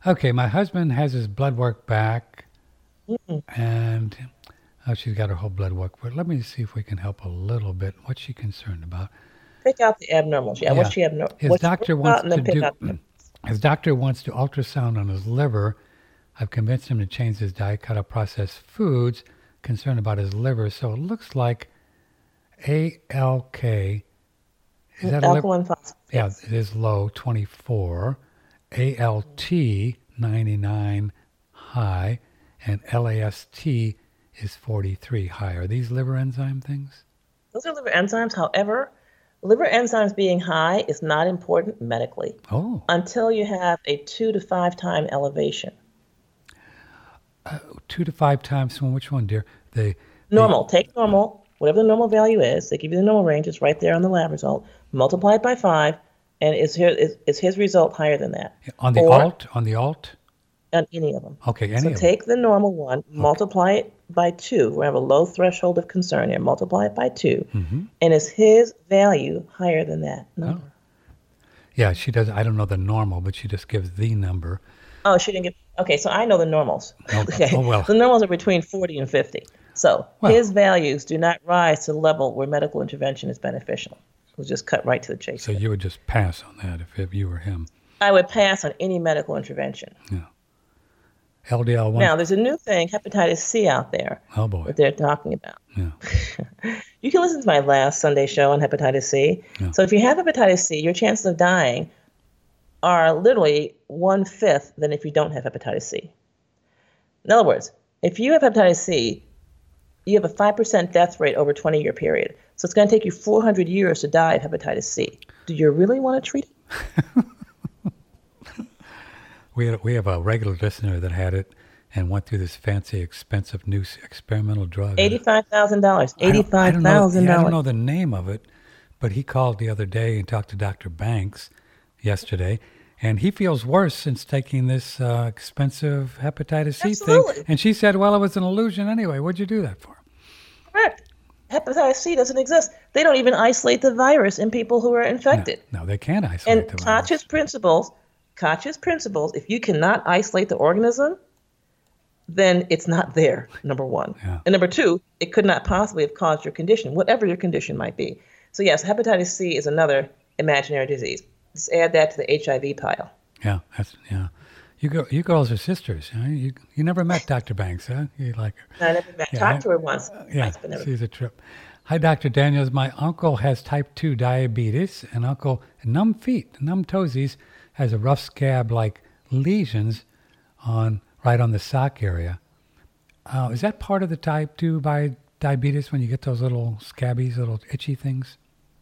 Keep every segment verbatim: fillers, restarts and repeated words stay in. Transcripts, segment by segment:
Okay, my husband has his blood work back, Mm-mm. and oh, she's got her whole blood work. But let me see if we can help a little bit. What's she concerned about? Pick out the abnormals. Yeah, what's Yeah, she abnormal? his What's she worried doctor wants about, and to then pick do. out the. His doctor wants to ultrasound on his liver. I've convinced him to change his diet, cut out processed foods. Concerned about his liver, so it looks like A L K. Is that a liver? Alkaline phosphatase. Yeah, Yes. it is low, twenty-four. A L T, ninety-nine, high, and L A S T is forty-three, high. Are these liver enzyme things? Those are liver enzymes. However, liver enzymes being high is not important medically Oh, until you have a two to five time elevation. uh, two to five times from which one, dear? The the Normal. Take normal, whatever the normal value is. They give you the normal range. It's right there on the lab result. Multiply it by five, and is here is, is his result higher than that, on the or alt on the alt. on any of them? Okay, So any of them. take the normal one, Okay. multiply it by two. We have a low threshold of concern here. Multiply it by two, Mm-hmm. and is his value higher than that Oh, number? yeah. She does. I don't know the normal, but she just gives the number. Oh, she didn't give. Okay, so I know the normals. Oh, oh Okay, well. the normals are between forty and fifty. So Well, his values do not rise to the level where medical intervention is beneficial. We'll just cut right to the chase so here. you would just pass on that if, if you were him. I would pass on any medical intervention. Yeah. L D L one. Now, there's a new thing, hepatitis C, out there Oh boy. that they're talking about. Yeah. You can listen to my last Sunday show on hepatitis C. Yeah. So if you have hepatitis C, your chances of dying are literally one fifth than if you don't have hepatitis C. In other words, if you have hepatitis C, you have a five percent death rate over a twenty year period. So it's going to take you four hundred years to die of hepatitis C. Do you really want to treat it? We had, we have a regular listener that had it and went through this fancy, expensive new s- experimental drug. And eighty-five thousand dollars. I don't, I don't know. Yeah, I don't eighty-five thousand dollars. know the name of it, but he called the other day and talked to Doctor Banks yesterday, and he feels worse since taking this uh, expensive hepatitis C thing. Absolutely. And she said, "Well, it was an illusion anyway. What'd you do that for?" Correct. Hepatitis C doesn't exist. They don't even isolate the virus in people who are No, infected. no, they can't isolate And the Koch's virus. principles, Koch's principles, if you cannot isolate the organism, then it's not there, number one. Yeah. And number two, it could not possibly have caused your condition, whatever your condition might be. So yes, hepatitis C is another imaginary disease. Just add that to the H I V pile. Yeah, that's yeah. You go, you girls are sisters. Huh? You you never met Doctor Banks, huh? You like her? I never met, Yeah, talked I- to her once. Yeah, Twice, but never. she's a trip. Hi, Doctor Daniels. My uncle has type two diabetes, and Uncle numb feet, numb toesies, has a rough scab-like lesions on right on the sock area. Uh, is that part of the type two by diabetes when you get those little scabbies, little itchy things?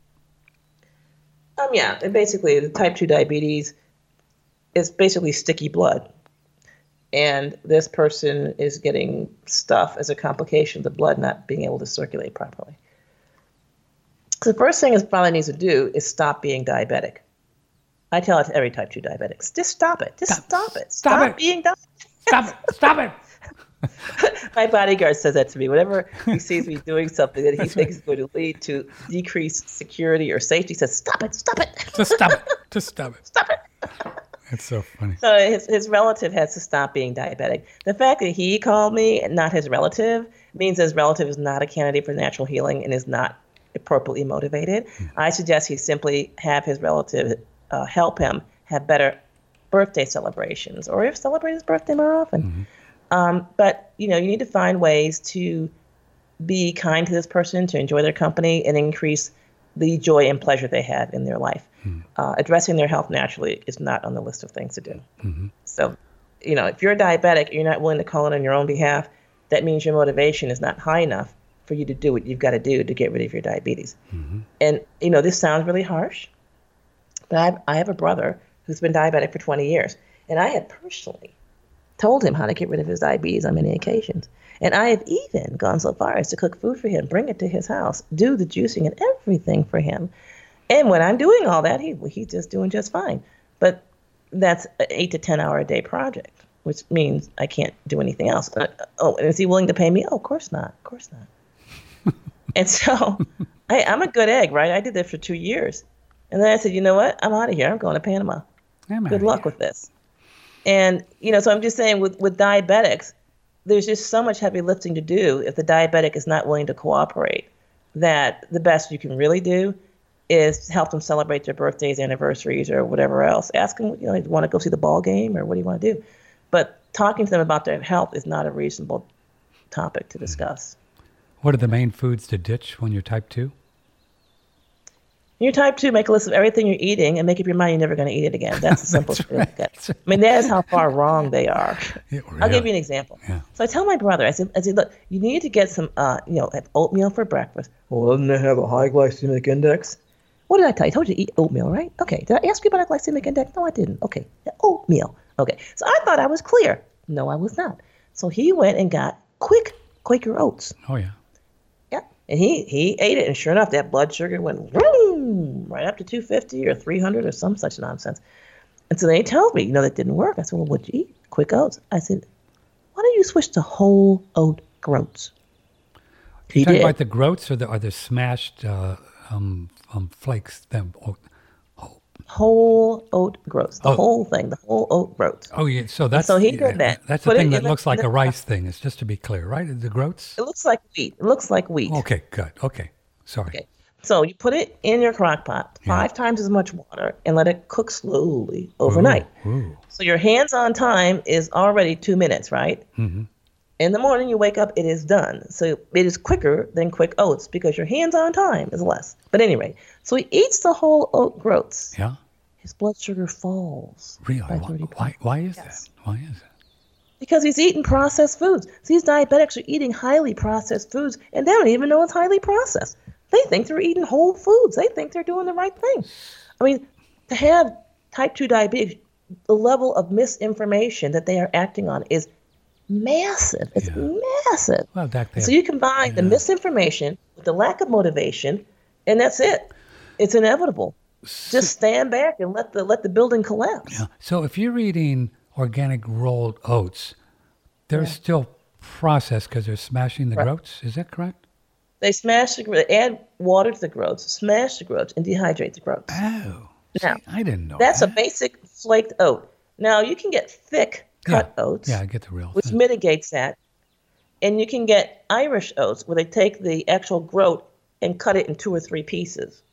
Um, yeah, and basically the type two diabetes is basically sticky blood. And this person is getting stuff as a complication of the blood not being able to circulate properly. So the first thing is probably needs to do is stop being diabetic. I tell it to every type two diabetic. Just stop it. Just Stop, stop it. stop Stop it. being diabetic. Stop it! Stop it! My bodyguard says that to me. Whenever he sees me doing something that he thinks is going to lead to decreased security or safety, he says, stop it, stop it, Just stop it! Just stop it! stop it. It's so funny. So his, his relative has to stop being diabetic. The fact that he called me and not his relative means his relative is not a candidate for natural healing and is not appropriately motivated. I suggest he simply have his relative uh, help him have better birthday celebrations, or if celebrate his birthday more often. Mm-hmm. Um, but you know, you need to find ways to be kind to this person, to enjoy their company, and increase the joy and pleasure they have in their life. Mm-hmm. Uh, addressing their health naturally is not on the list of things to do. Mm-hmm. So, you know, if you're a diabetic, you're not willing to call in on your own behalf, that means your motivation is not high enough for you to do what you've got to do to get rid of your diabetes. Mm-hmm. And, you know, this sounds really harsh, but I, I have a brother who's been diabetic for twenty years, and I have personally told him how to get rid of his diabetes on many occasions. And I have even gone so far as to cook food for him, bring it to his house, do the juicing and everything for him. And when I'm doing all that, he he's just doing just fine. But that's an eight to ten hour a day project, which means I can't do anything else. Uh, oh, and is he willing to pay me? Oh, of course not. Of course not. And so I, I'm a good egg, right? I did that for two years. And then I said, you know what? I'm out of here. I'm going to Panama. I'm Good outta luck here. with this. And, you know, so I'm just saying with, with diabetics, there's just so much heavy lifting to do if the diabetic is not willing to cooperate, that the best you can really do is help them celebrate their birthdays, anniversaries, or whatever else. Ask them, you know, you want to go see the ball game or what do you want to do? But talking to them about their health is not a reasonable topic to discuss. What are the main foods to ditch when you're type two? You're type two, make a list of everything you're eating and make up your mind you're never going to eat it again. That's the simplest way to look at it. I mean, that is how far wrong they are. Yeah, really. I'll give you an example. Yeah. So I tell my brother, I said, I said, look, you need to get some, uh, you know, have oatmeal for breakfast. Well, doesn't it have a high glycemic index? What did I tell you? I told you to eat oatmeal, right? Okay. Did I ask you about a glycemic index? No, I didn't. Okay. Oatmeal. Okay. So I thought I was clear. No, I was not. So he went and got quick Quaker oats. Oh, yeah. Yeah. And he, he ate it, and sure enough, that blood sugar went vroom, right up to two fifty or three hundred or some such nonsense. And so they told me, you know, that didn't work. I said, well, what'd you eat? Quick oats. I said, why don't you switch to whole oat groats? Are you talking about the groats or the, or the smashed uh, um, um, flakes? Them, oh, oh. Whole oat groats. The oh. whole thing, the whole oat groats. Oh, yeah. So that's, so he did that. That's the thing that looks like a rice thing. It's just to be clear, right? The groats? It looks like wheat. It looks like wheat. Okay, good. Okay. Sorry. Okay. So you put it in your crock pot, five yeah. times as much water, and let it cook slowly overnight. Ooh, ooh. So your hands-on time is already two minutes, right? Mm-hmm. In the morning you wake up, it is done. So it is quicker than quick oats because your hands-on time is less. But anyway, so he eats the whole oat groats. Yeah. His blood sugar falls. Really? By thirty why, why, why is yes. that? Why is it? Because he's eating processed foods. So these diabetics are eating highly processed foods, and they don't even know it's highly processed. They think they're eating whole foods. They think they're doing the right thing. I mean, to have type two diabetes, the level of misinformation that they are acting on is massive. It's yeah. massive. Well, Doctor So you combine yeah. the misinformation with the lack of motivation, and that's it. It's inevitable. So, just stand back and let the let the building collapse. Yeah. So if you're eating organic rolled oats, they're yeah. still processed because they're smashing the right. groats. Is that correct? They smash the they add water to the groats, smash the groats, and dehydrate the groats. Oh, now, see, I didn't know that's that. a basic flaked oat. Now you can get thick cut yeah. oats. Yeah, I get the real. Which thing. mitigates that, and you can get Irish oats where they take the actual groat and cut it in two or three pieces.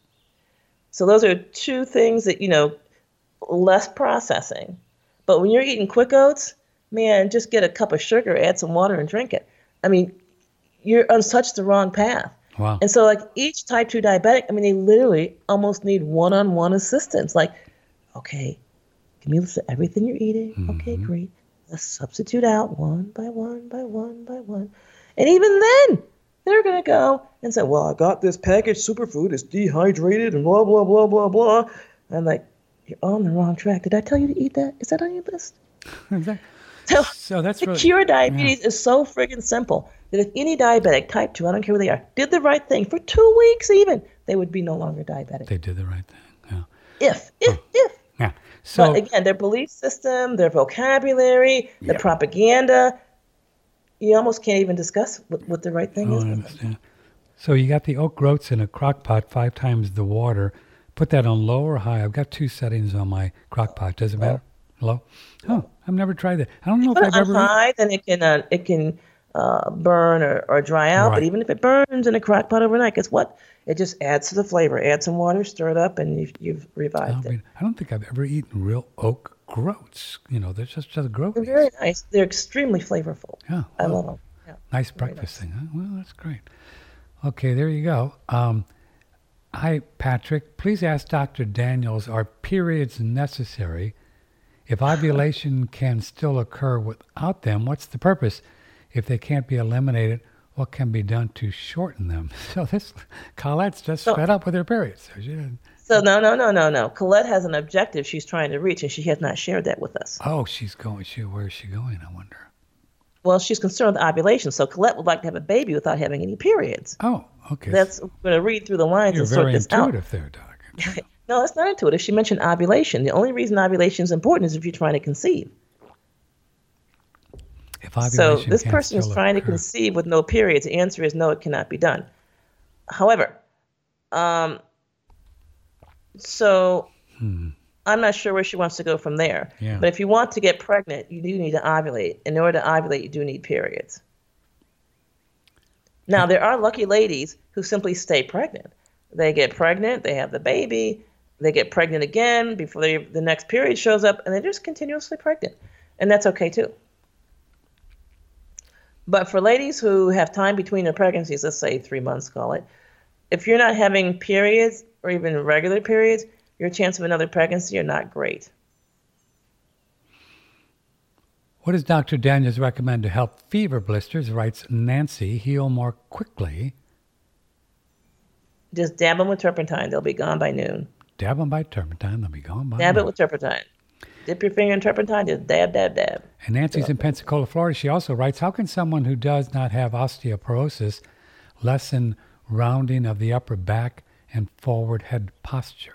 So those are two things that you know, less processing. But when you're eating quick oats, man, just get a cup of sugar, add some water, and drink it. I mean. You're on such the wrong path. Wow. And so like each type two diabetic, I mean, they literally almost need one-on-one assistance. Like, okay, give me a list of everything you're eating. Mm-hmm. Okay, great. Let's substitute out one by one by one by one. And even then, they're going to go and say, well, I got this packaged superfood. It's dehydrated and blah, blah, blah, blah, blah. I'm like, you're on the wrong track. Did I tell you to eat that? Is that on your list? Exactly. So, so that's the really, cure diabetes yeah. is so friggin' simple that if any diabetic, type two, I don't care who they are, did the right thing for two weeks even, they would be no longer diabetic. They did the right thing, yeah. If, if, oh. if. Yeah. So but again, their belief system, their vocabulary, the yeah. propaganda, you almost can't even discuss what, what the right thing oh, is. I understand. So you got the oat groats in a crock pot, five times the water. Put that on low or high. I've got two settings on my crock pot. Does it matter? Low? Oh, I've never tried that. I don't know if I've ever. Put it on high, then it can uh, it can uh, burn or, or dry out. Right. But even if it burns in a crock pot overnight, guess what? It just adds to the flavor. Add some water, stir it up, and you've, you've revived I mean, it. I don't think I've ever eaten real oat groats. You know, they're just just groats. They're very nice. They're extremely flavorful. Yeah, I well, love them. Yeah, nice breakfast nice. thing. Huh? Well, that's great. Okay, there you go. Um, hi, Patrick. Please ask Doctor Daniels, are periods necessary? If ovulation can still occur without them, what's the purpose? If they can't be eliminated, what can be done to shorten them? So this, Colette's just so, fed up with her periods. So, she, so no, no, no, no, no. Colette has an objective she's trying to reach, and she has not shared that with us. Oh, she's going. She, where is she going, I wonder? Well, she's concerned with ovulation, so Colette would like to have a baby without having any periods. Oh, okay. That's I'm going to read through the lines You're and sort this out. You're very intuitive there, Doc. No, that's not intuitive. She mentioned ovulation. The only reason ovulation is important is if you're trying to conceive. If ovulation so this can person is trying occur. to conceive with no periods. The answer is no, it cannot be done. However, um, so hmm. I'm not sure where she wants to go from there. Yeah. But if you want to get pregnant, you do need to ovulate. In order to ovulate, you do need periods. Now, there are lucky ladies who simply stay pregnant. They get pregnant, they have the baby, they get pregnant again before they, the next period shows up, and they're just continuously pregnant. And that's okay, too. But for ladies who have time between their pregnancies, let's say three months, call it, if you're not having periods or even regular periods, your chance of another pregnancy are not great. What does Doctor Daniels recommend to help fever blisters, writes Nancy, heal more quickly? Just dab them with turpentine. They'll be gone by noon. Dab them by turpentine. They'll be gone by Dab noon. it with turpentine. Dip your finger in turpentine. Just dab, dab, dab. And Nancy's in Pensacola, Florida. She also writes, how can someone who does not have osteoporosis lessen rounding of the upper back and forward head posture?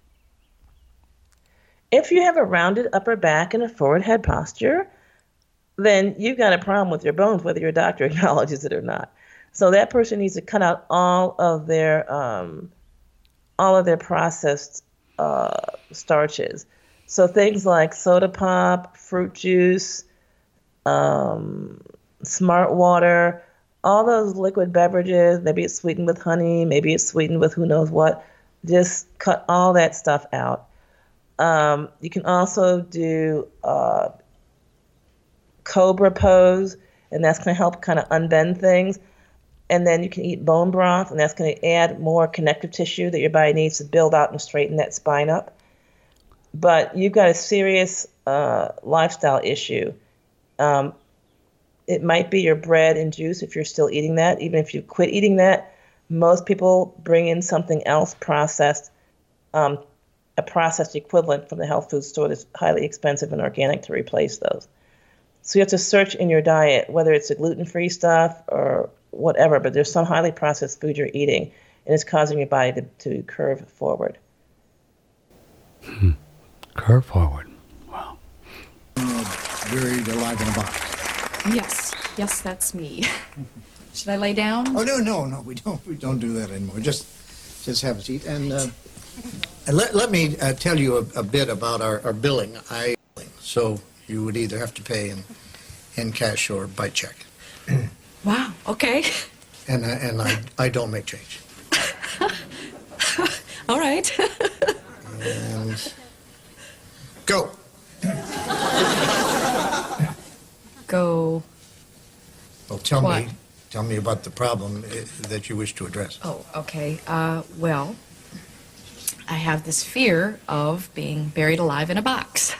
If you have a rounded upper back and a forward head posture, then you've got a problem with your bones, whether your doctor acknowledges it or not. So that person needs to cut out all of their um, all of their processed uh, starches. So things like soda pop, fruit juice, um, smart water, all those liquid beverages, maybe it's sweetened with honey, maybe it's sweetened with who knows what. Just cut all that stuff out. Um, you can also do uh, cobra pose, and that's going to help kind of unbend things. And then you can eat bone broth, and that's going to add more connective tissue that your body needs to build out and straighten that spine up. But you've got a serious uh, lifestyle issue. Um, it might be your bread and juice if you're still eating that. Even if you quit eating that, most people bring in something else processed, um, a processed equivalent from the health food store that's highly expensive and organic to replace those. So you have to search in your diet, whether it's a gluten-free stuff or whatever, but there's some highly processed food you're eating, and it's causing your body to, to curve forward. Hmm. Curve forward. Wow. Buried alive in a box. Yes, yes, that's me. Should I lay down? Oh no, no, no, we don't. We don't do that anymore. Just, just have a seat and uh, and let let me uh, tell you a, a bit about our, our billing. I so you would either have to pay in in cash or by check. Wow. Okay. And uh, and I I don't make change. All right. And go. Go. Well, tell What? me, tell me about the problem uh, that you wish to address. Oh, okay. Uh, well, I have this fear of being buried alive in a box.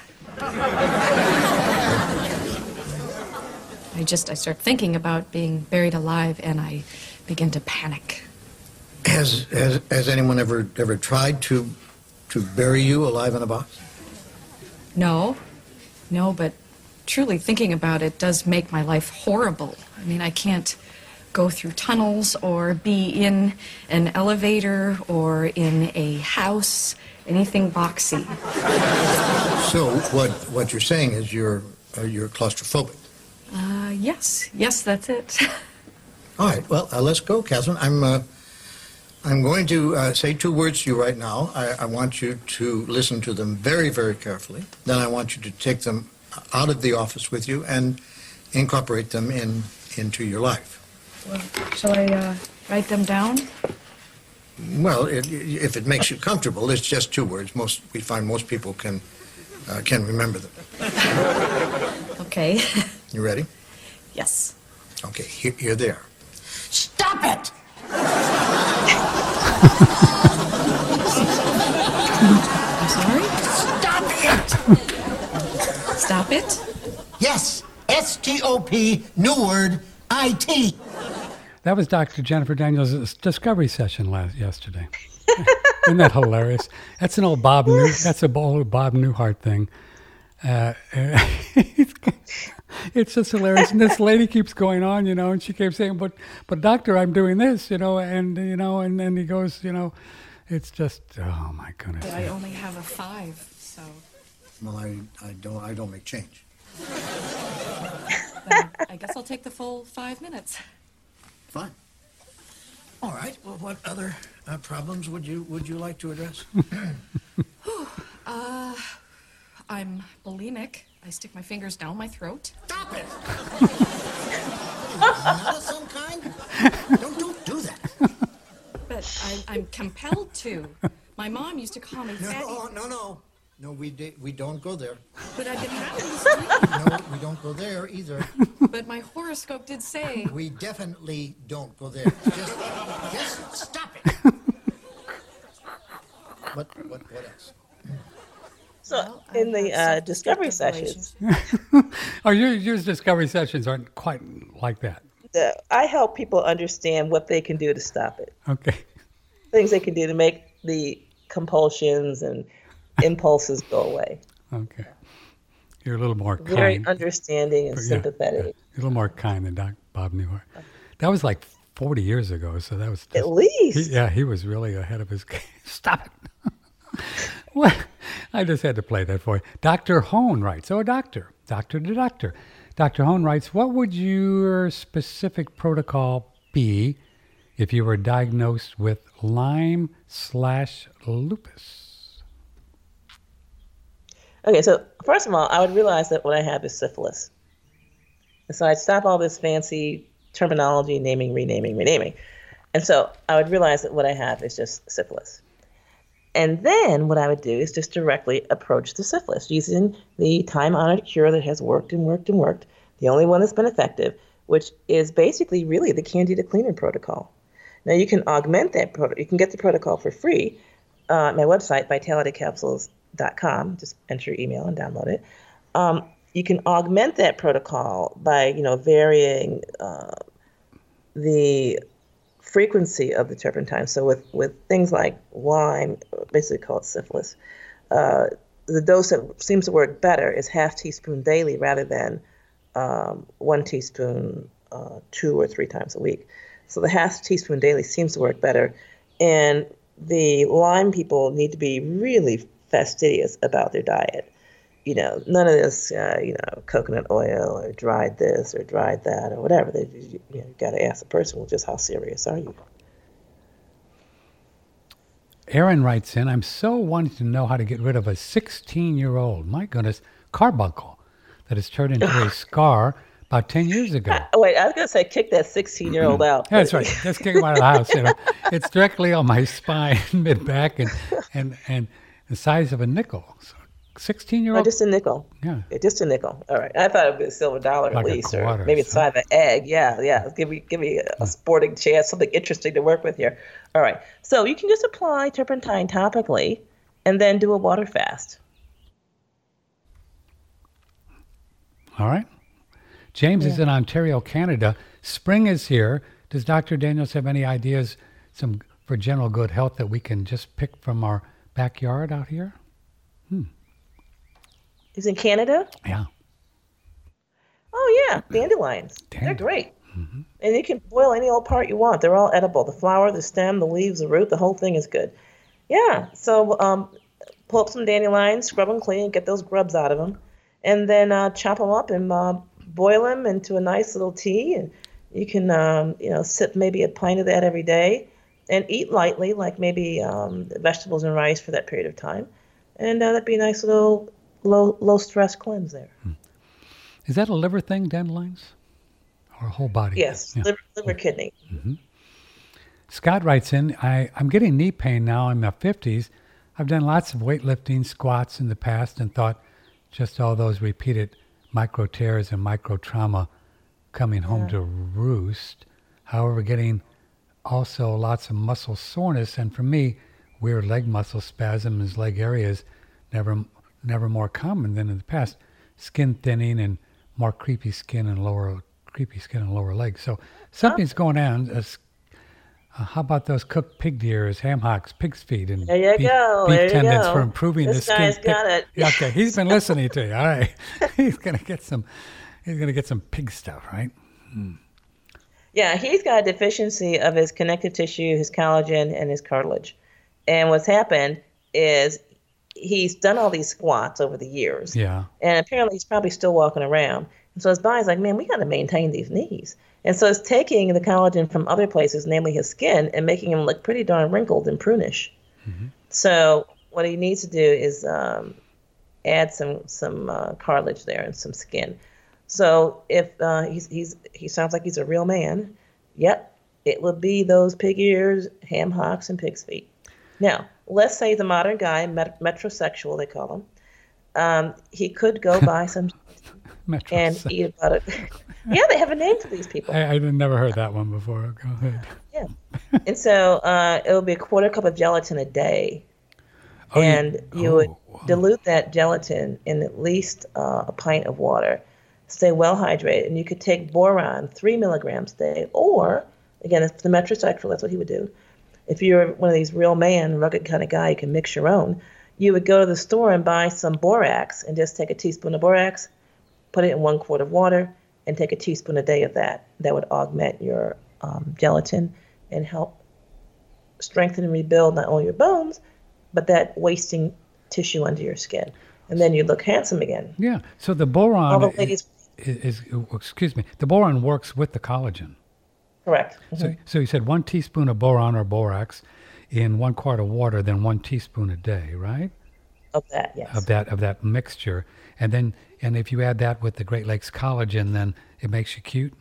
I just, I start thinking about being buried alive and I begin to panic. Has has has anyone ever ever tried to to bury you alive in a box? No, no, but truly thinking about it does make my life horrible. I mean, I can't go through tunnels or be in an elevator or in a house, anything boxy. So what what you're saying is you're uh, you're claustrophobic. Uh, yes, yes, that's it. All right, well, uh, let's go, Catherine. I'm uh, I'm going to uh, say two words to you right now. I, I want you to listen to them very, very carefully. Then I want you to take them out of the office with you and incorporate them in into your life. Well, shall I uh, write them down? Well, it, if it makes you comfortable, it's just two words. Most we find most people can uh, can remember them. Okay. You ready? Yes. Okay, here, here they are. Stop it! I'm sorry? Stop it! Stop it? Yes, S T O P, new word, I T. That was Doctor Jennifer Daniels' discovery session last yesterday. Isn't that hilarious? That's an old Bob New. That's a old Bob Newhart thing. Uh, it's just hilarious. And this lady keeps going on, you know, and she keeps saying, "But, but doctor, I'm doing this, you know," and you know, and then he goes, you know, it's just, oh my goodness. But I only have a five, so. Well, I, I don't I don't make change. Then I guess I'll take the full five minutes. Fine. All right. Well, what other uh, problems would you would you like to address? Uh, I'm bulimic. I stick my fingers down my throat. Stop it! Not of some kind? Don't, don't do that. But I, I'm compelled to. My mom used to call me fatty. No, no, no. No, we di- we don't go there. But I've been having this. No, we don't go there either. But my horoscope did say. We definitely don't go there. Just, just stop it. What, what, what else? So Well, I in the have uh, discovery self-destructive sessions, Oh, your, your discovery sessions aren't quite like that. the, I help people understand what they can do to stop it. Okay. Things they can do to make the compulsions and impulses go away. Okay. You're a little more Very kind. understanding and Yeah, sympathetic. yeah. You're a little more kind than Doc Bob Newhart. That was like forty years ago, so that was just, At least. he, yeah, he was really ahead of his game. Stop it. Well, I just had to play that for you. Doctor Hone writes, oh, a doctor, doctor to doctor. Doctor Hone writes, what would your specific protocol be if you were diagnosed with Lyme slash lupus? Okay, so first of all, I would realize that what I have is syphilis. And so I'd stop all this fancy terminology, naming, renaming, renaming. And so I would realize that what I have is just syphilis. And then what I would do is just directly approach the syphilis using the time-honored cure that has worked and worked and worked, the only one that's been effective, which is basically really the Candida Cleaner Protocol. Now you can augment that protocol. You can get the protocol for free uh, at my website, vitality capsules dot com. Just enter your email and download it. Um, you can augment that protocol by, you know, varying uh, the frequency of the turpentine. So with, with things like Lyme, basically called syphilis, uh, the dose that seems to work better is half teaspoon daily rather than um, one teaspoon uh, two or three times a week. So the half teaspoon daily seems to work better. And the Lyme people need to be really fastidious about their diet. You know, none of this, uh, you know, coconut oil or dried this or dried that or whatever. They, you know, you got to ask the person, well, just how serious are you? Aaron writes in, I'm so wanting to know how to get rid of a sixteen-year-old, my goodness, carbuncle that has turned into a scar about ten years ago. Oh, wait, I was going to say kick that sixteen-year-old out. That's right. Just kick him out of the house. You know, it's directly on my spine, mid back, and and and the size of a nickel. So sixteen-year-old. Oh, just a nickel. Yeah. Yeah, just a nickel. All right. I thought it would be a silver dollar Like at a least, quarter or maybe or the size of an egg. Yeah, yeah. Give me, give me a sporting chance, something interesting to work with here. All right. So you can just apply turpentine topically, and then do a water fast. All right. James is in Ontario, Canada. Spring is here. Does Doctor Daniels have any ideas, some for general good health that we can just pick from our backyard out here? He's in Canada. Yeah. Oh yeah, dandelions. They're Dandelion. great. And you can boil any old part you want. They're all edible. The flower, the stem, the leaves, the root, the whole thing is good. Yeah. So um, pull up some dandelions, scrub them clean, get those grubs out of them, and then uh, chop them up and uh, boil them into a nice little tea. And you can, um, you know, sip maybe a pint of that every day, and eat lightly, like maybe um, vegetables and rice for that period of time, and uh, that'd be a nice little low low stress cleanse there. Is that a liver thing, dandelions? Or a whole body? Yes, Yeah. liver, liver kidney. Scott writes in, I, I'm getting knee pain now in my fifties. I've done lots of weightlifting squats in the past and thought just all those repeated micro tears and micro trauma coming home to roost. However, getting also lots of muscle soreness, and for me, weird leg muscle spasms, leg areas, never never more common than in the past. Skin thinning and more creepy skin and lower creepy skin and lower legs. So something's going on. Uh, uh, how about those cooked pig ears, ham hocks, pig's feet, and There you beef, go, beef there you tendons go. for improving This the skin? guy's got it. Yeah, okay, he's been listening to you. All right, he's gonna get some. He's gonna get some pig stuff, right? Yeah, he's got a deficiency of his connective tissue, his collagen, and his cartilage. And what's happened is he's done all these squats over the years. Yeah. And apparently he's probably still walking around. And so his body's like, man, we got to maintain these knees. And so it's taking the collagen from other places, namely his skin, and making him look pretty darn wrinkled and prunish. So what he needs to do is um, add some some uh, cartilage there and some skin. So if uh, he's he's he sounds like he's a real man, yep, it would be those pig ears, ham hocks, and pig's feet. Now, let's say the modern guy, met- metrosexual, they call him. Um, he could go buy some and eat about it. Yeah, they have a name for these people. I, I never heard that one before. Go ahead. Yeah, and so uh, it would be a quarter cup of gelatin a day. Oh, and you, you oh, would wow. dilute that gelatin in at least uh, a pint of water. Stay well hydrated, and you could take boron three milligrams a day, or again, if the metrosexual, that's what he would do. If you're one of these real man, rugged kind of guy, you can mix your own. You would go to the store and buy some borax, and just take a teaspoon of borax, put it in one quart of water, and take a teaspoon a day of that. That would augment your um, gelatin and help strengthen and rebuild not only your bones, but that wasting tissue under your skin. And then you look handsome again. Yeah. So the boron All the ladies, is, is, excuse me, the boron works with the collagen. correct. So, Mhm. so you said one teaspoon of boron or borax in one quart of water, then one teaspoon a day, right? Of that, yes. Of that of that mixture, and then and if you add that with the Great Lakes collagen, then it makes you cute.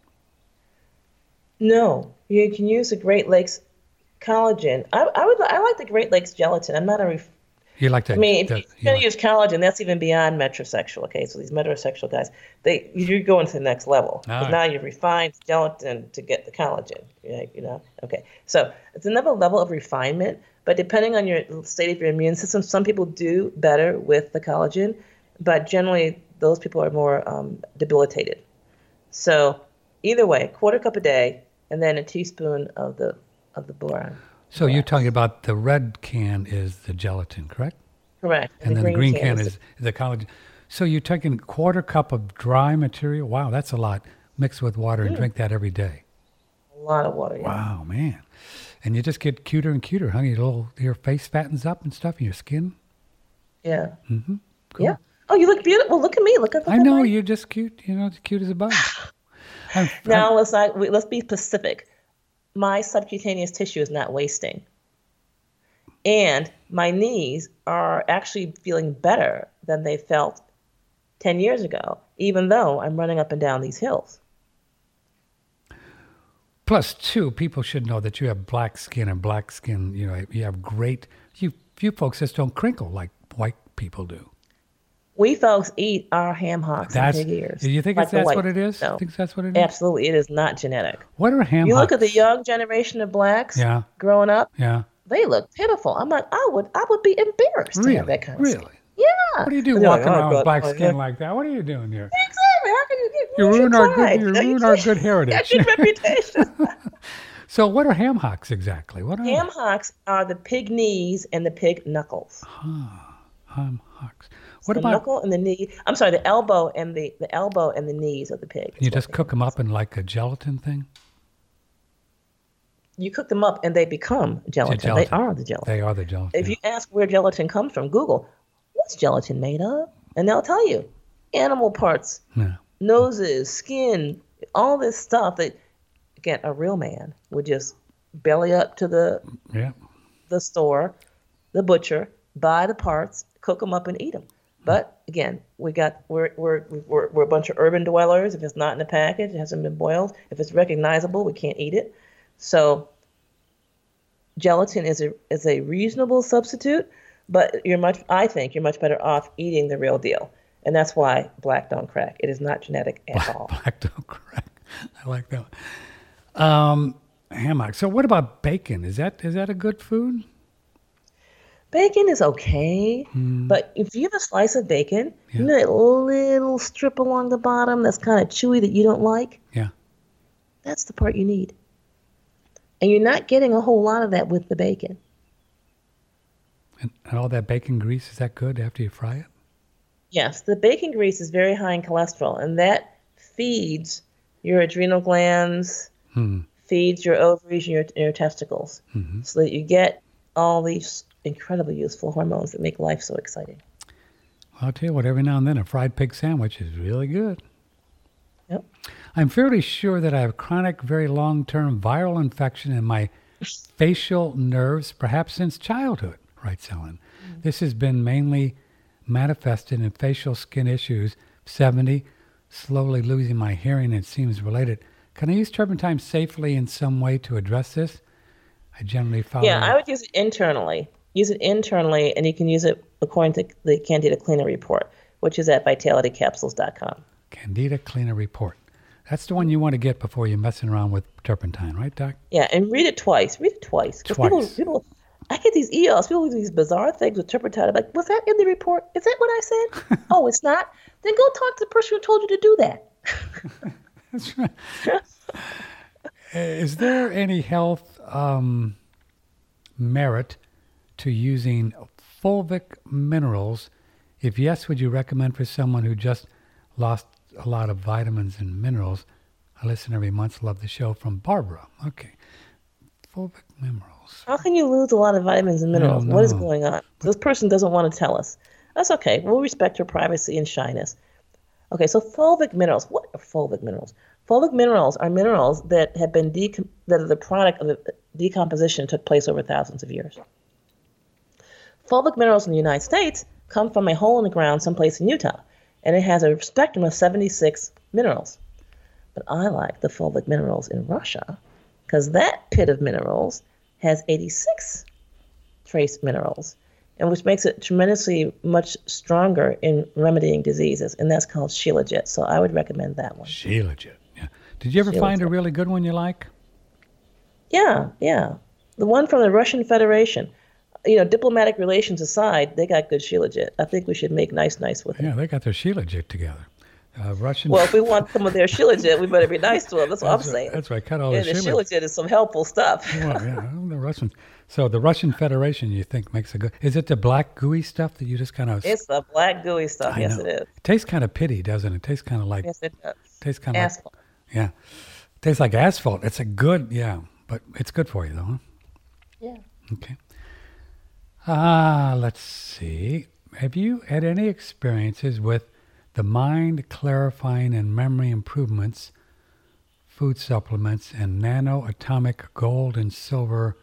No, you can use the Great Lakes collagen. I, I would. I like the Great Lakes gelatin. I'm not a. Ref- You like that? I mean, if that- you're you going like- to use collagen, that's even beyond metrosexual. Okay, so these metrosexual guys, they you're going to the next level. 'Cause All now right. you've refined gelatin to get the collagen. You you know. Okay, so it's another level of refinement. But depending on your state of your immune system, some people do better with the collagen, but generally those people are more um, debilitated. So either way, quarter cup a day, and then a teaspoon of the of the boron. so you're talking about the red can is the gelatin, correct? Correct. And then the green can is the collagen. So you're taking a quarter cup of dry material. Wow, that's a lot. Mixed with water and drink that every day. a lot of water. Yeah. Wow, man. And you just get cuter and cuter, huh? Your little your face fattens up and stuff, and your skin. Yeah. Mm-hmm. Cool. Yeah. Oh, you look beautiful. Look at me. Look at. Look I at know my- you're just cute. You know, cute as a bug. I'm, Now let's not. we- Let's be specific. My subcutaneous tissue is not wasting, and my knees are actually feeling better than they felt ten years ago, even though I'm running up and down these hills. Plus, two, people should know that you have black skin, and black skin, you know, you have great, you, you folks just don't crinkle like white people do. We folks eat our ham hocks That's, and pig ears. do you think like it's, the that's white. what it is? No, Think that's what it is? absolutely, it is not genetic. What are ham You look at the hocks? young generation of blacks Yeah. growing up; Yeah. they look pitiful. I'm like, I would, I would be embarrassed to Really? have that kind of Really? skin. Yeah. What do you do And they're walking like, "Oh, around with God, black oh, skin yeah." like that? What are you doing here? Exactly. How can you get? You where's ruin your our good, pride? you know, ruin you our can't- good Got heritage. your reputation. So what are ham hocks exactly? What are Ham hocks are the pig knees and the pig knuckles. ham hocks? What the about, knuckle and the knee? I'm sorry, the elbow and the the elbow and the knees of the pig. is you what just they cook are. them up in like a gelatin thing? You cook them up and they become gelatin. gelatin. They are the gelatin. They are the gelatin. If you ask where gelatin comes from, Google, what's gelatin made of? And they'll tell you. Animal parts, yeah. noses, skin, all this stuff that, again, a real man would just belly up to the, Yeah. the store, the butcher, buy the parts, cook them up and eat them. But again, we got we're we're we're we're a bunch of urban dwellers. If it's not in the package, it hasn't been boiled. If it's recognizable, we can't eat it. So gelatin is a is a reasonable substitute, but you're much I think you're much better off eating the real deal. And that's why black don't crack. It is not genetic at all. Black don't crack. I like that one. Um, ham hocks. So what about bacon? Is that is that a good food? Bacon is okay, but if you have a slice of bacon, you know that little strip along the bottom that's kind of chewy that you don't like? Yeah. That's the part you need. And you're not getting a whole lot of that with the bacon. And, and all that bacon grease, is that good after you fry it? Yes, the bacon grease is very high in cholesterol, and that feeds your adrenal glands, Hmm. feeds your ovaries and your, your testicles, Mm-hmm. so that you get all these incredibly useful hormones that make life so exciting. Well, I'll tell you what, every now and then a fried pig sandwich is really good. Yep. I'm fairly sure that I have chronic, very long-term viral infection in my facial nerves, perhaps since childhood, writes Ellen. This has been mainly manifested in facial skin issues. seventy, slowly losing my hearing, it seems related. Can I use turpentine safely in some way to address this? I generally follow... Yeah, I would use it internally. Use it internally, and you can use it according to the Candida Cleaner Report, which is at vitality capsules dot com. Candida Cleaner Report. That's the one you want to get before you're messing around with turpentine, right, Doc? Yeah, and read it twice. Read it twice. 'Cause Twice. People, people, I get these emails. People do these bizarre things with turpentine. I'm like, was that in the report? Is that what I said? Oh, it's not? Then go talk to the person who told you to do that. That's right. Is there any health um, merit to using fulvic minerals? If yes, would you recommend for someone who just lost a lot of vitamins and minerals? I listen every month. Love the show. From Barbara. Okay. Fulvic minerals. How can you lose a lot of vitamins and minerals? don't What is know. going on? This person doesn't want to tell us. That's okay. We'll respect her privacy and shyness. Okay, so fulvic minerals. What are fulvic minerals? Fulvic minerals are minerals that have been decom- that are the product of the decomposition that took place over thousands of years. Fulvic minerals in the United States come from a hole in the ground someplace in Utah, and it has a spectrum of seventy-six minerals. But I like the fulvic minerals in Russia because that pit of minerals has eighty-six trace minerals, and which makes it tremendously much stronger in remedying diseases, and that's called Shilajit. So I would recommend that one. Shilajit. Yeah. Did you ever find a Shilajit. really good one you like? Yeah, yeah. The one from the Russian Federation. You know, diplomatic relations aside, they got good Shilajit. I think we should make nice, nice with it. Yeah, they got their Shilajit together. Uh, Russian. Well, if we want some of their Shilajit, we better be nice to them. That's what I'm That's right, saying. that's right. Cut all Yeah, the the Shilajit. Shilajit is some helpful stuff. Well, yeah, the Russian. So the Russian Federation, you think makes a good? Is it the black gooey stuff that you just kind of? It's the black gooey stuff. I Yes, know. it is. It tastes kind of pitty, doesn't it? It tastes kind of like. Yes, it does. Tastes kind of like, Asphalt. yeah. Tastes like asphalt. It's a good, yeah, but it's good for you though, huh? Yeah. Okay. Ah, let's see. Have you had any experiences with the mind clarifying and memory improvements, food supplements, and nano-atomic gold and silver,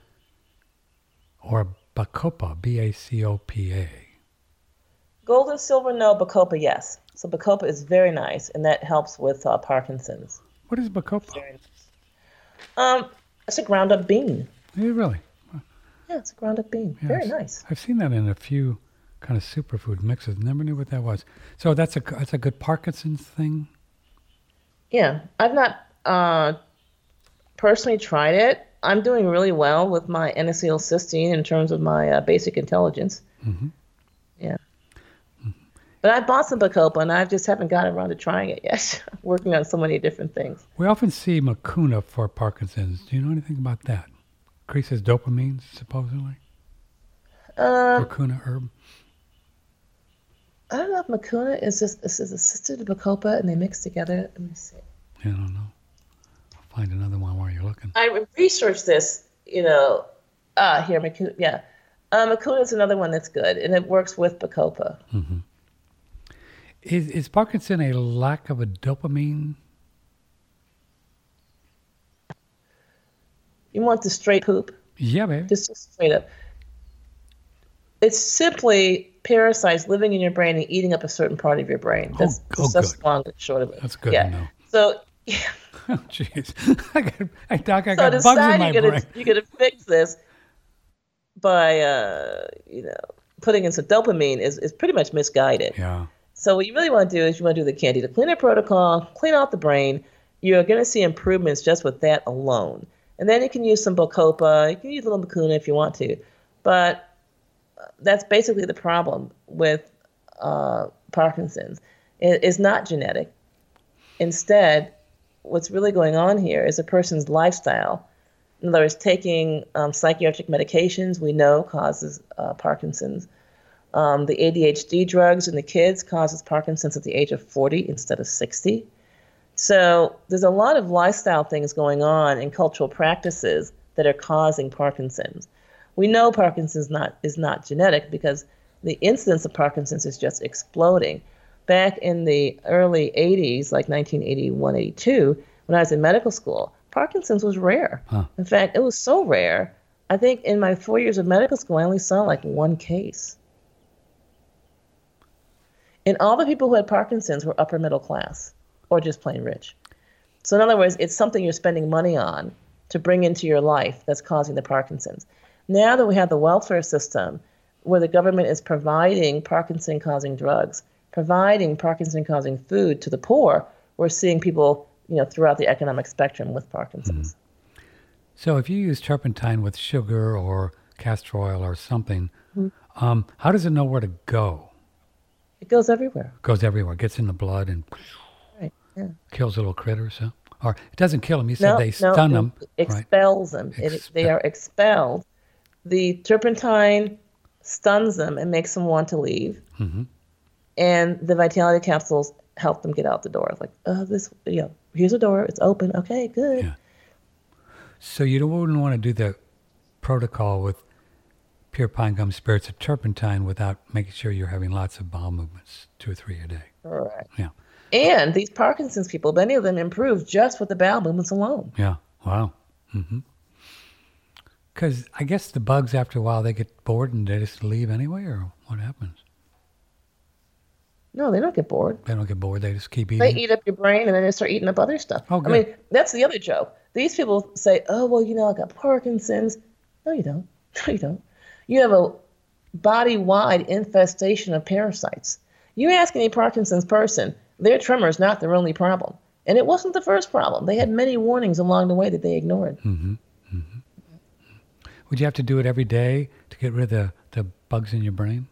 or Bacopa, B A C O P A? Gold and silver, no. Bacopa, yes. So Bacopa is very nice, and that helps with uh, Parkinson's. What is Bacopa? Very nice. Um, it's a ground up bean. Yeah, really? Yeah, it's a ground up bean. Yeah, Very I've- nice. I've seen that in a few kind of superfood mixes. Never knew what that was. So that's a that's a good Parkinson's thing. Yeah, I've not uh, personally tried it. I'm doing really well with my N S A L cysteine in terms of my uh, basic intelligence. Mm-hmm. Yeah. But I bought some Bacopa, and I just haven't gotten around to trying it yet. Working on so many different things. We often see Mucuna for Parkinson's. Do you know anything about that? Increases dopamine, supposedly. Um, Mucuna herb. I don't know if Mucuna is just this is a sister to Bacopa, and they mix together. Let me see. I don't know. I'll find another one while you're looking. I researched this, you know, ah, here, Mucuna, yeah. Uh, Mucuna is another one that's good, and it works with Bacopa. Mm-hmm. Is is Parkinson a lack of a dopamine? You want the straight poop? Yeah, baby. Just just straight up. It's simply parasites living in your brain and eating up a certain part of your brain. That's, oh, that's good. long and short of it. That's good yeah. to know. So, yeah. Oh, jeez. I got, I, Doc, I so got bugs decide in my you're gonna brain. you're gonna fix this by uh, you know putting in some dopamine is, is pretty much misguided. Yeah. So what you really want to do is you want to do the Candida Cleaner protocol, clean out the brain. You're going to see improvements just with that alone. And then you can use some Bacopa. You can use a little Mucuna if you want to. But that's basically the problem with uh, Parkinson's. It is not genetic. Instead, what's really going on here is a person's lifestyle. In other words, taking um, psychiatric medications we know causes uh, Parkinson's. Um, the A D H D drugs in the kids causes Parkinson's at the age of forty instead of sixty. So there's a lot of lifestyle things going on and cultural practices that are causing Parkinson's. We know Parkinson's not is not genetic because the incidence of Parkinson's is just exploding. Back in the early eighties, like nineteen eighty-one, eighty-two, when I was in medical school, Parkinson's was rare. Huh. In fact, it was so rare, I think in my four years of medical school, I only saw like one case. And all the people who had Parkinson's were upper middle class or just plain rich. So in other words, it's something you're spending money on to bring into your life that's causing the Parkinson's. Now that we have the welfare system where the government is providing Parkinson-causing drugs, providing Parkinson-causing food to the poor, we're seeing people, you know, throughout the economic spectrum with Parkinson's. Mm. So if you use turpentine with sugar or castor oil or something, mm-hmm. um, how does it know where to go? It goes everywhere. It goes everywhere. Gets in the blood and right. yeah. kills little critters. Huh? Or it doesn't kill them. You said no, they stun no, them. It expels right. them. It, they are expelled. The turpentine stuns them and makes them want to leave. Mm-hmm. And the vitality capsules help them get out the door. It's like, oh, this, you know, here's a door. It's open. Okay, good. Yeah. So you wouldn't want to do the protocol with pure pine gum spirits of turpentine without making sure you're having lots of bowel movements, two or three a day. Correct. Yeah. And these Parkinson's people, many of them improve just with the bowel movements alone. Yeah. Wow. Mm-hmm. Because I guess the bugs, after a while, they get bored and they just leave anyway, or what happens? No, they don't get bored. They don't get bored. They just keep eating. They eat up your brain, and then they start eating up other stuff. Oh, good. I mean, that's the other joke. These people say, oh, well, you know, I got Parkinson's. No, you don't. No, you don't. You have a body-wide infestation of parasites. You ask any Parkinson's person, their tremor is not their only problem. And it wasn't the first problem. They had many warnings along the way that they ignored. Mm-hmm. Mm-hmm. Would you have to do it every day to get rid of the, the bugs in your brain?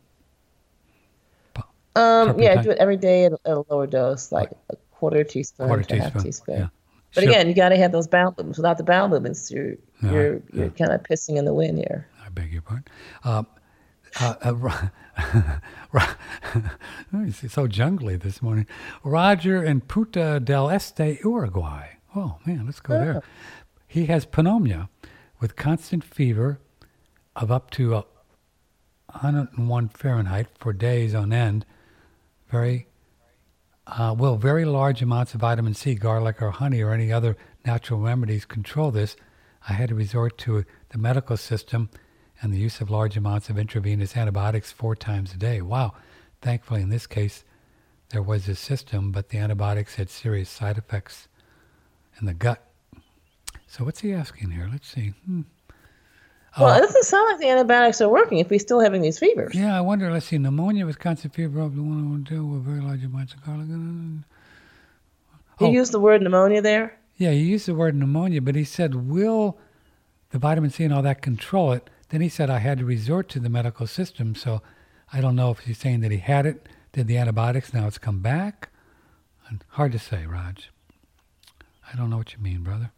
Um, yeah, I do it every day at, at a lower dose, like a quarter teaspoon quarter to a half teaspoon. teaspoon. Yeah. But sure. again, you got to have those bowel movements. Without the bowel movements, you're No, you're I- you're yeah. kind of pissing in the wind here. I beg your pardon. Uh, uh, uh, Ro- it's so jungly this morning. Roger in Punta del Este, Uruguay. Oh, man, let's go there. He has pneumonia with constant fever of up to uh, one hundred one Fahrenheit for days on end. Very, uh, will very large amounts of vitamin C, garlic, or honey, or any other natural remedies control this? I had to resort to the medical system and the use of large amounts of intravenous antibiotics four times a day. Wow. Thankfully, in this case, there was a system, but the antibiotics had serious side effects in the gut. So what's he asking here? Let's see. Hmm. Well, Oh, it doesn't sound like the antibiotics are working if we're still having these fevers. yeah, I wonder. Let's see. Pneumonia with constant fever of the one oh one two with very large amounts of garlic. You Oh. used the word pneumonia there. Yeah, he used the word pneumonia, but he said, will the vitamin C and all that control it? Then he said, I had to resort to the medical system. So I don't know if he's saying that he had it, did the antibiotics, now it's come back. And hard to say, Raj. I don't know what you mean, brother.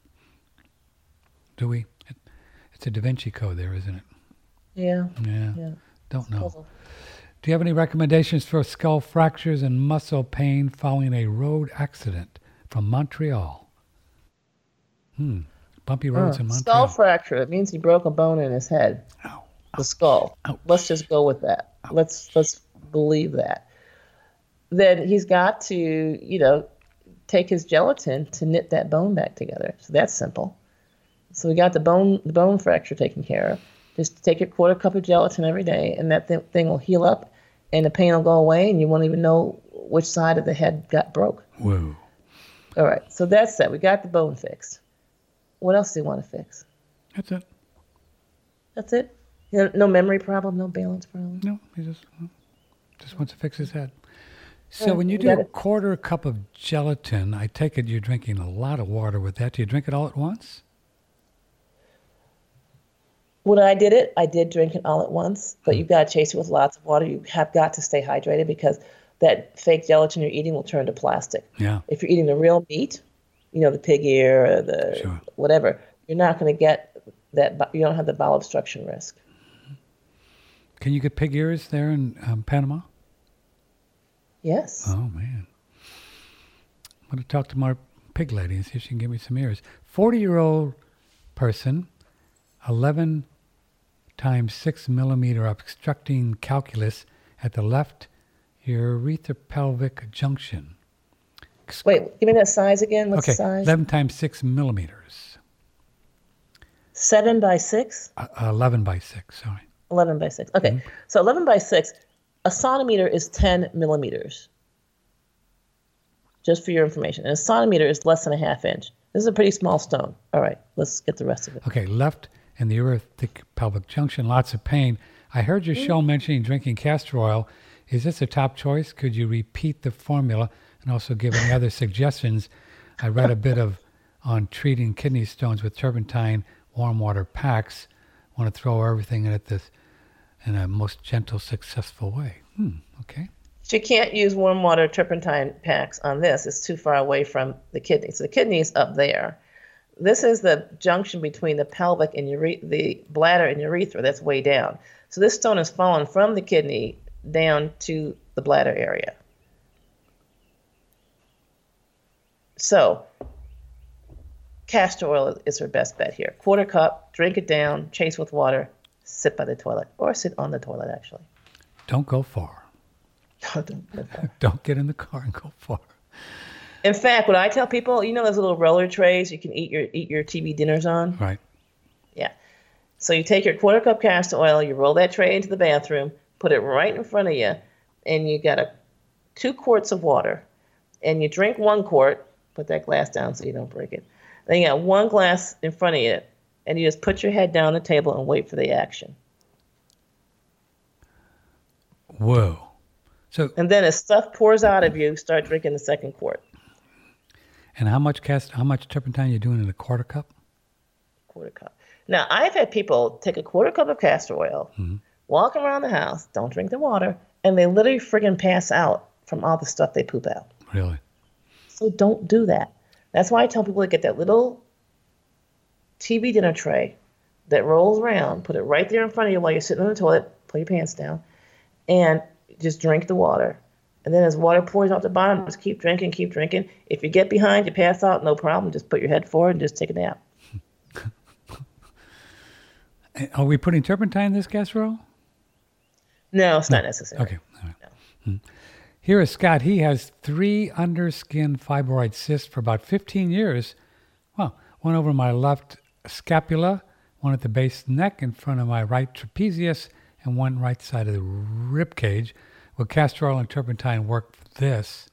Do we? It, it's a Da Vinci Code there, isn't it? Yeah. Yeah. Yeah. Don't know. Puzzle. Do you have any recommendations for skull fractures and muscle pain following a road accident from Montreal? Hmm. Bumpy roads in Uh, Montreal. skull fracture. It means he broke a bone in his head. Ow. The skull. Ouch. Let's just go with that. Let's let's believe that. Then he's got to, you know, take his gelatin to knit that bone back together. So that's simple. So we got the bone the bone fracture taken care of. Just take a quarter cup of gelatin every day, and that th- thing will heal up, and the pain will go away, and you won't even know which side of the head got broke. Whoa. All right. So that's that. We got the bone fixed. What else do you want to fix? That's it. That's it. You know, no memory problem, no balance problem. No, he just just wants to fix his head. So Yeah, when you you do got a it. quarter cup of gelatin, I take it you're drinking a lot of water with that. Do you drink it all at once? When I did it, I did drink it all at once, but you've got to chase it with lots of water. You have got to stay hydrated because that fake gelatin you're eating will turn to plastic. Yeah. If you're eating the real meat, you know, the pig ear or the Sure. whatever, you're not going to get that. bo- You don't have the bowel obstruction risk. Can you get pig ears there in um, Panama? Yes. Oh, man. I'm going to talk to my pig lady and see if she can give me some ears. forty-year-old person, eleven times six millimeter obstructing calculus at the left urethropelvic junction. Wait, give me that size again. What's Okay, the size? eleven times six millimeters. Seven by six? Uh, eleven by six, sorry. eleven by six. Okay. Mm-hmm. So eleven by six, a sonometer is ten millimeters. Just for your information. And a sonometer is less than a half inch. This is a pretty small stone. All right, let's get the rest of it. Okay, left in the urethric pelvic junction, lots of pain. I heard your show mentioning drinking castor oil. Is this a top choice? Could you repeat the formula and also give any other suggestions? I read a bit of on treating kidney stones with turpentine warm water packs. Want to throw everything at this in a most gentle, successful way. Hmm, okay. You can't use warm water turpentine packs on this. It's too far away from the kidney. So the kidney is up there. This is the junction between the pelvic and ure- the bladder and urethra. That's way down. So this stone has fallen from the kidney down to the bladder area. So castor oil is her best bet here. Quarter cup, drink it down, chase with water, sit by the toilet, or sit on the toilet, actually. Don't go far. Don't Don't get in the car and go far. In fact, what I tell people, you know those little roller trays you can eat your eat your T V dinners on? Right. Yeah. So you take your quarter cup castor oil, you roll that tray into the bathroom, put it right in front of you, and you got a two quarts of water, and you drink one quart, put that glass down so you don't break it. Then you got one glass in front of you, and you just put your head down on the table and wait for the action. Whoa. So, and then as stuff pours out of you, start drinking the second quart. And how much cast? How much turpentine you doing in a quarter cup? Quarter cup. Now I've had people take a quarter cup of castor oil, mm-hmm. walk around the house, don't drink the water, and they literally friggin' pass out from all the stuff they poop out. Really? So don't do that. That's why I tell people to get that little T V dinner tray that rolls around, put it right there in front of you while you're sitting on the toilet, pull your pants down, and just drink the water. And then as water pours out the bottom, just keep drinking, keep drinking. If you get behind, you pass out, no problem. Just put your head forward and just take a nap. Are we putting turpentine in this casserole? No, it's no. not necessary. Okay. All right. No. Hmm. Here is Scott. He has three underskin fibroid cysts for about fifteen years. Well, one over my left scapula, one at the base of the neck in front of my right trapezius, and one right side of the rib cage. Will castor oil and turpentine work for this?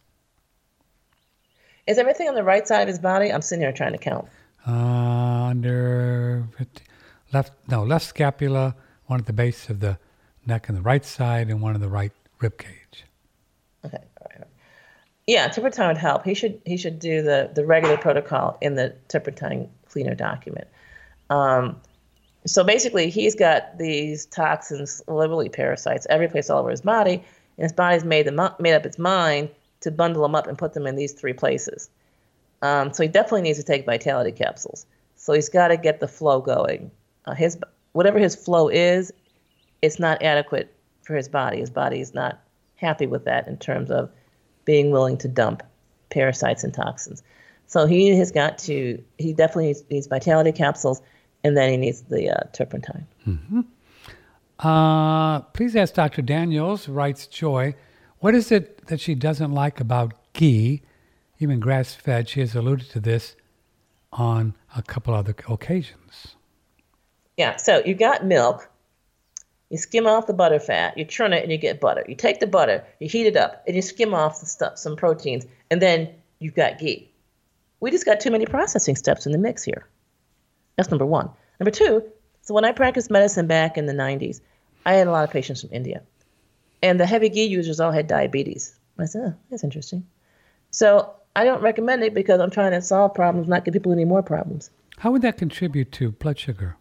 Is everything on the right side of his body? I'm sitting here trying to count. Uh, under left, no, left scapula, one at the base of the neck on the right side, and one on the right rib cage. Okay, all right. Yeah, turpentine would help. He should he should do the, the regular protocol in the turpentine cleaner document. Um, So basically, he's got these toxins, literally parasites, every place all over his body, and his body's made them up, made up its mind to bundle them up and put them in these three places. Um, so he definitely needs to take vitality capsules. So he's got to get the flow going. Uh, his whatever his flow is, it's not adequate for his body. His body is not happy with that in terms of being willing to dump parasites and toxins. So he has got to. He definitely needs, needs vitality capsules. And then he needs the uh, turpentine. Mm-hmm. Uh, please ask Doctor Daniels, writes Joy, what is it that she doesn't like about ghee, even grass-fed? She has alluded to this on a couple other occasions. Yeah, so you got milk, you skim off the butter fat, you churn it, and you get butter. You take the butter, you heat it up, and you skim off the stuff, some proteins, and then you've got ghee. We just got too many processing steps in the mix here. That's number one. Number two, so when I practiced medicine back in the nineties, I had a lot of patients from India. And the heavy ghee users all had diabetes. I said, oh, that's interesting. So I don't recommend it because I'm trying to solve problems, not give people any more problems. How would that contribute to blood sugar?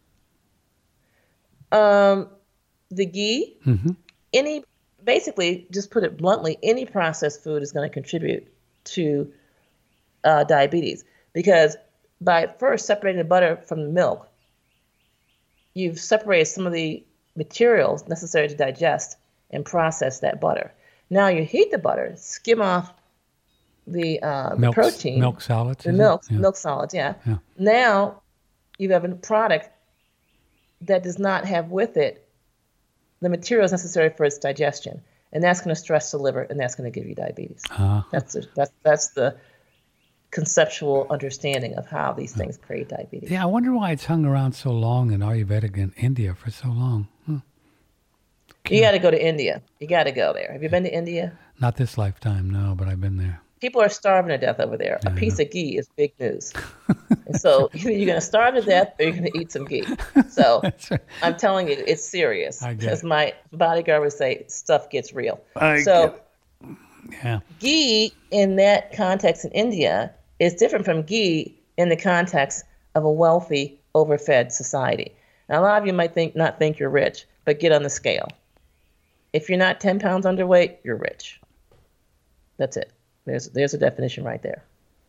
Um, the ghee, mm-hmm. any, basically, just put it bluntly, any processed food is going to contribute to uh, diabetes. Because by first separating the butter from the milk, you've separated some of the materials necessary to digest and process that butter. Now you heat the butter, skim off the, uh, the protein. Milk solids? The milk, yeah. milk solids, yeah. yeah. Now you have a product that does not have with it the materials necessary for its digestion. And that's going to stress the liver, and that's going to give you diabetes. Uh-huh. That's the, that's that's the conceptual understanding of how these things create diabetes. Yeah, I wonder why it's hung around so long in Ayurvedic in India for so long. Hmm. You got to go to India. You got to go there. Have you been to India? Not this lifetime, no, but I've been there. People are starving to death over there. Yeah, A I piece know. of ghee is big news. And so either you're going to starve to death or you're going to eat some ghee. So That's right. I'm telling you, it's serious. I get Because it. my bodyguard would say, stuff gets real. I so Yeah. ghee in that context in India is different from ghee in the context of a wealthy, overfed society. Now, a lot of you might think not think you're rich, but get on the scale. If you're not ten pounds underweight, you're rich. That's it. There's there's a definition right there.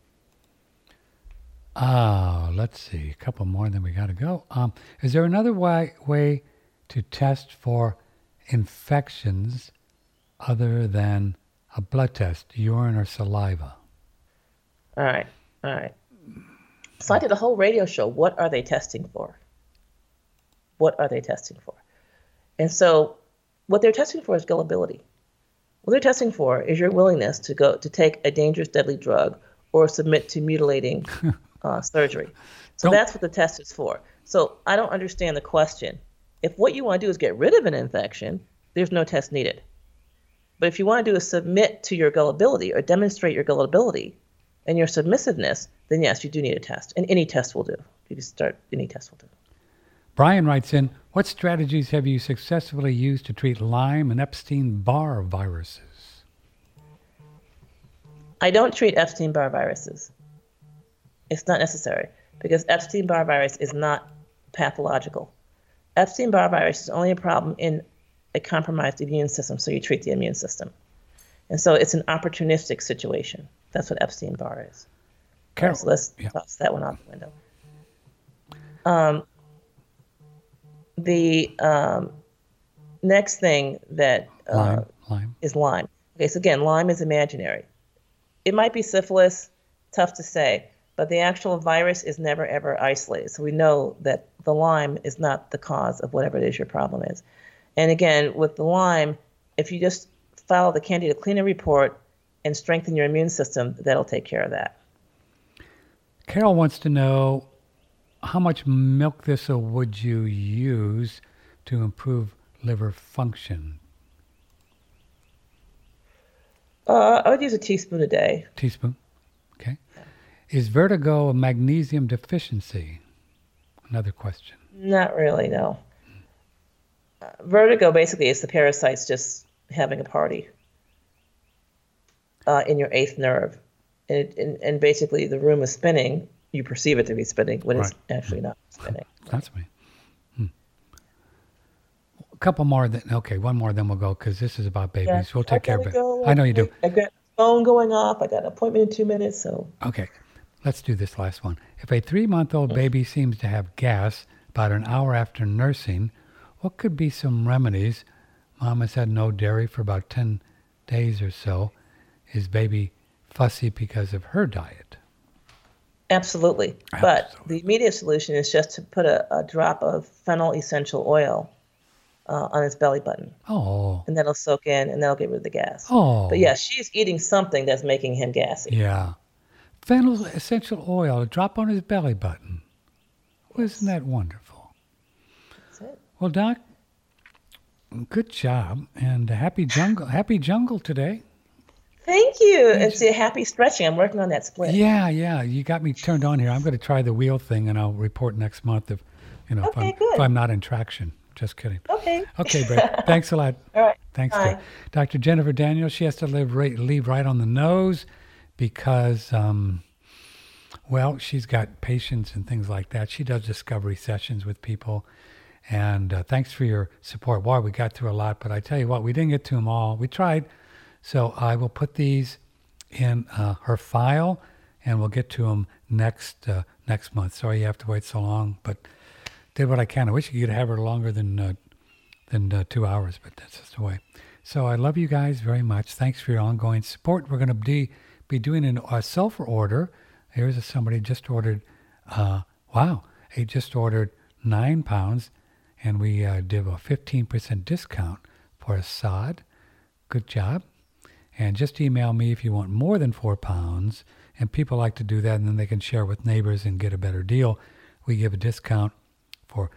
Oh, let's see. A couple more, and then we got to go. Um, is there another way, way to test for infections other than a blood test, urine or saliva? All right, all right. So I did a whole radio show. What are they testing for? What are they testing for? And so what they're testing for is gullibility. What they're testing for is your willingness to go to take a dangerous, deadly drug or submit to mutilating uh, surgery. So Don't- that's what the test is for. So I don't understand the question. If what you want to do is get rid of an infection, there's no test needed. But if you want to do is submit to your gullibility or demonstrate your gullibility and your submissiveness, then yes, you do need a test. And any test will do. You can start, any test will do. Brian writes in, what strategies have you successfully used to treat Lyme and Epstein-Barr viruses? I don't treat Epstein-Barr viruses. It's not necessary because Epstein-Barr virus is not pathological. Epstein-Barr virus is only a problem in a compromised immune system, so you treat the immune system. And so it's an opportunistic situation. That's what Epstein-Barr is. Carol, So let's yeah. toss that one out the window. Um, the um, next thing that uh, Lyme, Lyme. is Lyme. Okay, so again, Lyme is imaginary. It might be syphilis, tough to say, but the actual virus is never ever isolated. So we know that the Lyme is not the cause of whatever it is your problem is. And again, with the Lyme, if you just follow the Candida Cleaner report and strengthen your immune system, that'll take care of that. Carol wants to know, how much milk thistle would you use to improve liver function? Uh, I would use a teaspoon a day. Teaspoon. Okay. Is vertigo a magnesium deficiency? Another question. Not really, no. Uh, vertigo basically is the parasites just having a party uh, in your eighth nerve. And, it, and, and basically the room is spinning. You perceive it to be spinning when it's Right. actually not spinning. That's me. Hmm. A couple more. Then, okay, one more, then we'll go because this is about babies. Yeah, We'll take I care of gotta it. go. I know you do. I got a phone going off. I got an appointment in two minutes. So Okay, let's do this last one. If a three-month-old baby seems to have gas about an hour after nursing, what could be some remedies? Mom has had no dairy for about ten days or so. Is baby fussy because of her diet? absolutely. But Absolutely. the immediate solution is just to put a, a drop of fennel essential oil uh, on his belly button. Oh, And that'll soak in and that'll get rid of the gas. oh. But yes, she's eating something that's making him gassy. Yeah. Fennel essential oil, a drop on his belly button. Wasn't that wonderful? That's it. Well, Doc, good job, and happy jungle, happy jungle today. Thank you. It's a happy stretching. I'm working on that split. Yeah, yeah, you got me turned on here. I'm going to try the wheel thing, and I'll report next month if, you know, Okay, if, I'm, good. if I'm not in traction. Just kidding. Okay. Okay, Brett. Thanks a lot. All right. Thanks, Bye. dear. Doctor Jennifer Daniels. She has to live right, leave right on the nose because, um, well, she's got patients and things like that. She does discovery sessions with people. And uh, thanks for your support. Boy, we got through a lot, but I tell you what, we didn't get to them all. We tried. So I will put these in uh, her file, and we'll get to them next uh, next month. Sorry you have to wait so long, but did what I can. I wish you could have her longer than uh, than uh, two hours, but that's just the way. So I love you guys very much. Thanks for your ongoing support. We're going to be be doing an, a sulfur order. Here's a, somebody just ordered. Uh, wow, he just ordered nine pounds, and we uh, did a fifteen percent discount for Assad. Good job. And just email me if you want more than four pounds. And people like to do that, and then they can share with neighbors and get a better deal. We give a discount for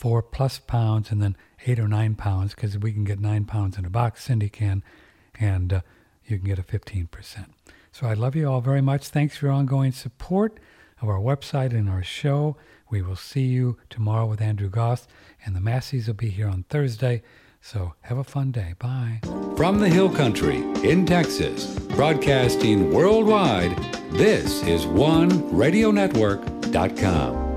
four plus pounds and then eight or nine pounds, because we can get nine pounds in a box, Cindy can, and uh, you can get a fifteen percent. So I love you all very much. Thanks for your ongoing support of our website and our show. We will see you tomorrow with Andrew Goss, and the Masseys will be here on Thursday. So have a fun day. Bye. From the Hill Country in Texas, broadcasting worldwide, this is one radio network dot com.